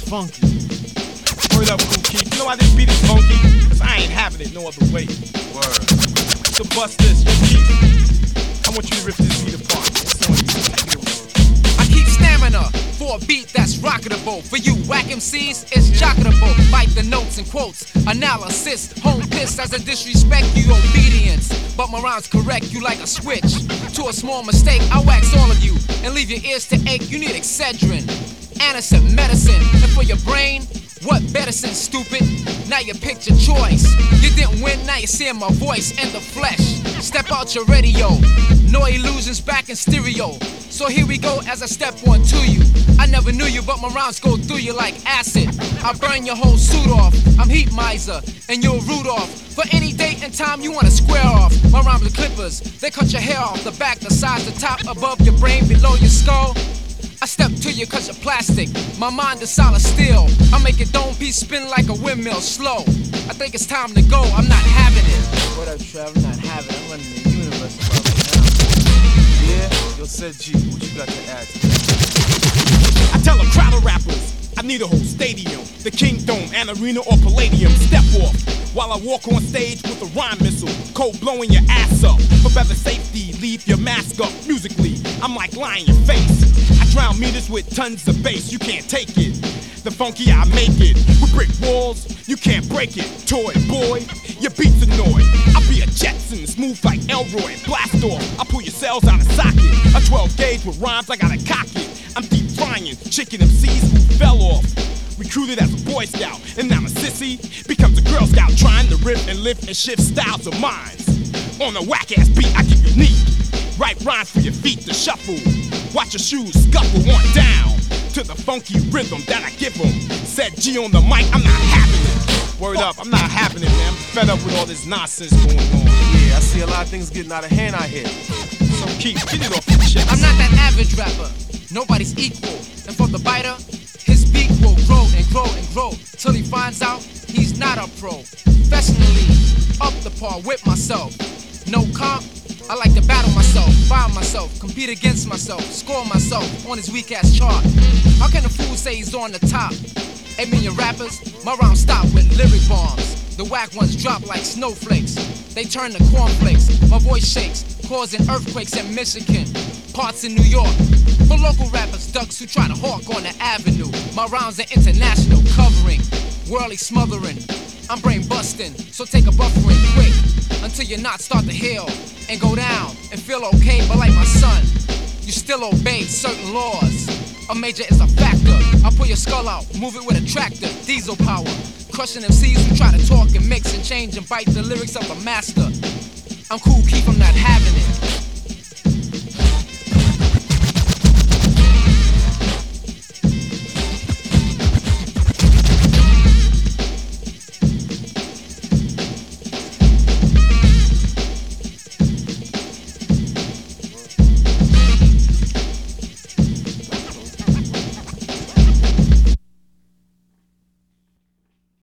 funky. Word up, Kool Keith. You know why this beat is funky? Cause I ain't having it no other way. Word. So bust this, yo, Keith. I want you to rip this beat apart. It's on you. Take it away. I keep stamina for a beat that's rocketable. For you whack MCs, it's jocketable. Bite the notes and quotes, analysis, home piss as I disrespect you, obedience. But my rhymes correct you like a switch. To a small mistake, I wax all of you and leave your ears to ache. You need Excedrin, Anacin medicine, and for your brain, what medicine, stupid? Now you picked your choice. You didn't win, now you're seeing my voice in the flesh. Step out your radio, no illusions back in stereo. So here we go as I step on to you. I never knew you, but my rhymes go through you like acid. I burn your whole suit off. I'm heat miser, and you're Rudolph. For any date and time you wanna square off. My rhymes are clippers, they cut your hair off. The back, the sides, the top, above your brain, below your skull. I step to you cause you're plastic. My mind is solid steel. I make it dome piece spin like a windmill slow. I think it's time to go, I'm not having it. What up, Trev? I'm not having it. I'm running the universe about it now. Yeah? Yo, said G, what you got to add to that? I tell a crowd of rappers, I need a whole stadium. The Kingdom, an arena or Palladium. Step off while I walk on stage with a rhyme missile. Cold blowing your ass up. For better safety, leave your mask up. Musically, I'm like lying your face. I drown meters with tons of bass, you can't take it. The funky, I make it. With brick walls, you can't break it. Toy boy, your beats annoy. I'll be a Jetson, smooth like Elroy. Blast off, I'll pull your cells out of socket. A 12 gauge with rhymes, I gotta cock it. I'm deep frying, chicken MCs who fell off. Recruited as a Boy Scout, and now a sissy becomes a Girl Scout, trying to rip and lift and shift styles of minds. On a whack-ass beat, I give you knee. Write rhymes for your feet to shuffle. Watch your shoes scuffle on down to the funky rhythm that I give them. Said G on the mic, I'm not having it. Word up, I'm not having it, man. I'm fed up with all this nonsense going on. Yeah, I see a lot of things getting out of hand out here. So keep get it off your chest. I'm not that average rapper. Nobody's equal. And for the biter, his beat will grow and grow and grow till he finds out he's not a pro. Professionally, up the par with myself. No comp, I like to battle myself, find myself, compete against myself, score myself on his weak ass chart. How can a fool say he's on the top? 8 million rappers, my rhymes stop with lyric bombs. The whack ones drop like snowflakes. They turn to cornflakes. My voice shakes, causing earthquakes in Michigan, parts in New York. For local rappers, ducks who try to hawk on the avenue. My rhymes are international, covering, worldly smothering. I'm brain busting, so take a buffering quick until your knots start to heal and go down and feel okay. But like my son, you still obey certain laws. A major is a factor. I pull your skull out, move it with a tractor, diesel power. Crushing MCs who try to talk and mix and change and bite the lyrics of a master. I'm Kool Keith, I'm not having it.